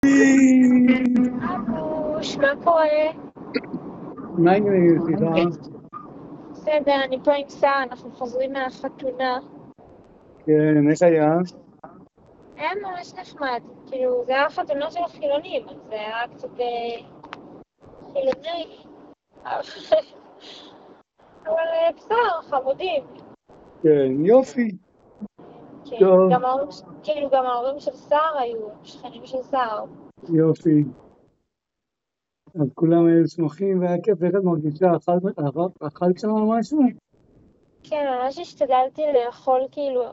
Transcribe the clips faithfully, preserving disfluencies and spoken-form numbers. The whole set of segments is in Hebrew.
אבוש, מה קורה? מה העניינים, סליחה? בסדר, אני פה עם שר, אנחנו חוזרים מהחתונה. כן, איך היה? היה ממש נחמד, כאילו, זה היה חתונה של החילונים, אז זה היה קצת אה, חילוני. אבל אה, בסדר, חמודים. כן, יופי. כן, טוב, גם ההורים, כאילו, גם ההורים של שר היו, שכנים של שר. יופי. אז כולם היו שמחים והיה כיף. איך את מרגישה? אכלת אכלת- אכלת שם משהו? כן, ממש השתדלתי לאכול, כאילו,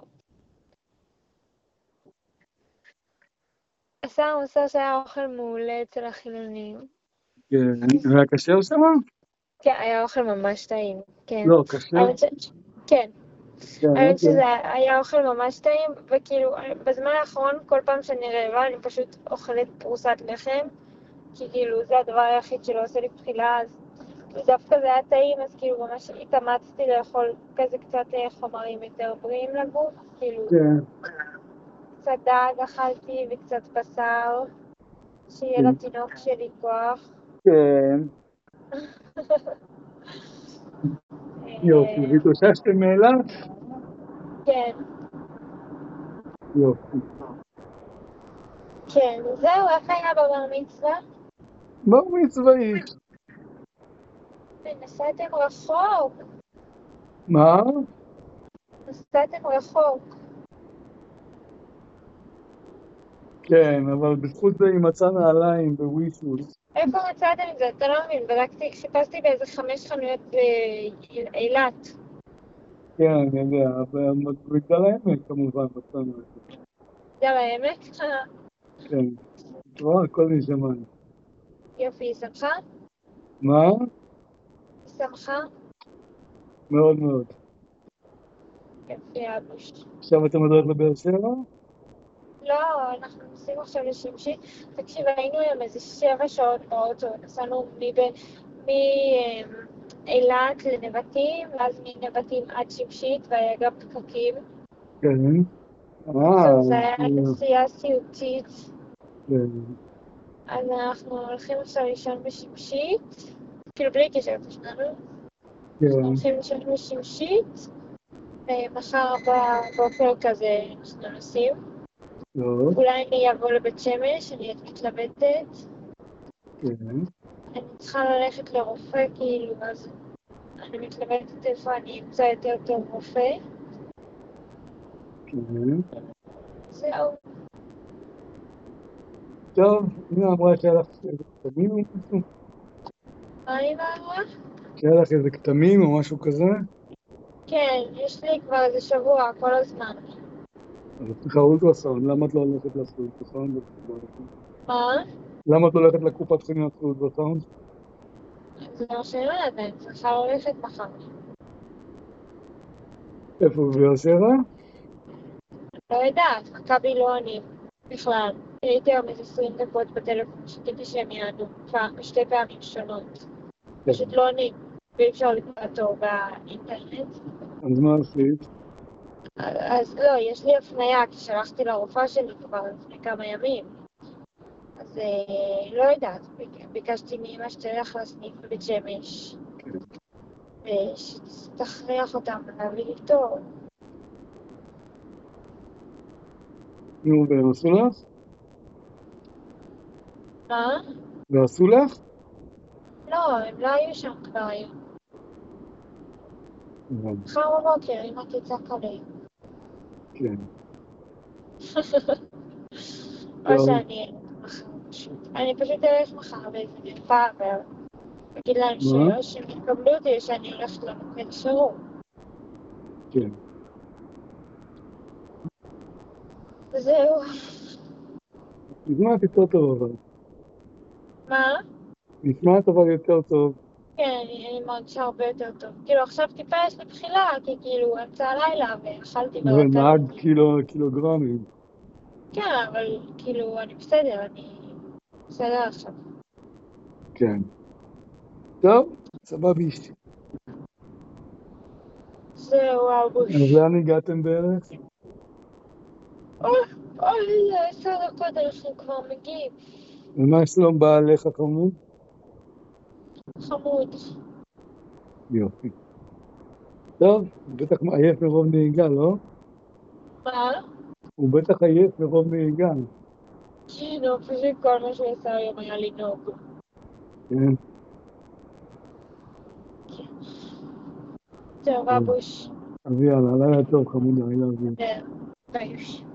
השר מסר שהיה אוכל מעולה אצל החילונים. כן. היה כשר שם? כן, היה אוכל ממש טעים, כן. לא, כשר? האמת ש... כן. כן, האמת אוקיי. שזה היה אוכל ממש טעים, וכאילו, בזמן האחרון, כל פעם שאני רעבה, אני פשוט אוכלת פרוסת לחם, כי כאילו, זה הדבר היחיד שלא עושה לי בחילה, אז דווקא זה היה טעים, אז כאילו, ממש התאמצתי לאכול כזה קצת חומרים יותר בריאים לגוף, כאילו, כן, קצת דג אכלתי וקצת בשר, שיהיה כן. לתינוק שלי כוח. כן, יופי. אה, והתאוששתם מאילת? כן, יופי. כן, זהו, איך היה בבר מצווה? בר מצוואית. נסעתם רחוק, מה? נסעתם רחוק. כן, אבל בזכות זה היא מצאה נעליים בווישוס. איפה מצאתם את זה? אתה לא מבין, בדקתי, חיפשתי באיזה חמש חנויות באילת. כן, אני יודע, במגדל העמק כמובן מצאנו את זה. מגדל העמק? כן. את רואה, הכל נשמע. יופי, היא שמחה? מה? היא שמחה? מאוד מאוד. יופי, אבוש. עכשיו אתה מדבר לבאר שבע? לא, אנחנו נוסעים עכשיו לשמשי. תקשיב, היינו היום איזה שבע שעות באוטו, נסענו מאילת לנבטים, ואז מנבטים עד שמשית, והיה גם פקקים. כן. בקיצור, אה, זה היה כאילו, נסיעה סיוטית. כן. אז אנחנו הולכים עכשיו לישון בשמשית, כאילו בלי קשר לשנינו. אנחנו כן. הולכים לישון בשמשית, ומחר בבוקר כזה אנחנו נוסעים. טוב. אולי אני אבוא לבית שמש, אני עוד מתלבטת. כן. אני צריכה ללכת לרופא, כאילו, אז אני מתלבטת איפה אני אמצא יותר טוב רופא. כן. זהו. טוב, הנה אמרה שהיה לך איזה כתמים או משהו? מה אני אמרה? שהיה לך איזה כתמים או משהו כזה? כן, יש לי כבר איזה שבוע, כל הזמן. אז את צריכה אולטרסאונד, למה את לא הולכת לעשות אולטרסאונד? מה? למה את הולכת לקופת חולים לעשות אולטרסאונד? זה מה שאני אומרת, אני צריכה ללכת מחר. איפה, בבאר שבע? לא יודעת, מכבי לא עונים בכלל. הייתי היום איזה עשרים דקות בטלפון, שתיתי שהם יענו פעם, שתי פעמים שונות. כן. פשוט לא עונים, ואי אפשר לקרוא תור באינטרנט. אז מה עשית? אז לא, יש לי הפניה, כי שלחתי לרופאה שלי כבר לפני כמה ימים. אז אה, לא יודעת, ביק- ביקשתי מאמא שתלך לסניף בבית שמש, כן. ושתכריח אותם להביא לי תור. נו, והם עשו לך? מה? ועשו לך? לא, הם לא היו שם כבר היום. הבנתי. מחר בבוקר, אמא תצעק עליהם. כן. או טוב. שאני מחר פשוט. אני פשוט אלך מחר באיזה מרפאה ואגיד להם מה? שלא, שהם יקבלו אותי שאני הולכת למוקד חירום. כן. וזהו. נשמעת יותר טוב אבל. מה? נשמעת אבל יותר טוב. כן, אני אני מרגישה הרבה יותר טוב. כאילו עכשיו טיפה יש לי בחילה, כי כאילו אמצע הלילה ואכלתי אבל נהג ורקדתי. קילו, קילוגרמים. כן, אבל כאילו אני בסדר, אני בסדר עכשיו. כן. טוב, סבביסטי. זהו, אז אבוש. לאן הגעתם בערך? אוי, אוי, עשר דקות אנחנו כבר מגיעים. ומה שלום בעליך חמוד? חמוד. יופי. טוב, הוא בטח עייף מרוב נהיגה, לא? מה? הוא בטח עייף מרוב נהיגה. כן, הוא פשוט כל מה שהוא עשה היום היה לנהוג. כן. טוב, טוב. אבוש. אז יאללה, לילה טוב חמודה, I love you. כן, ביי.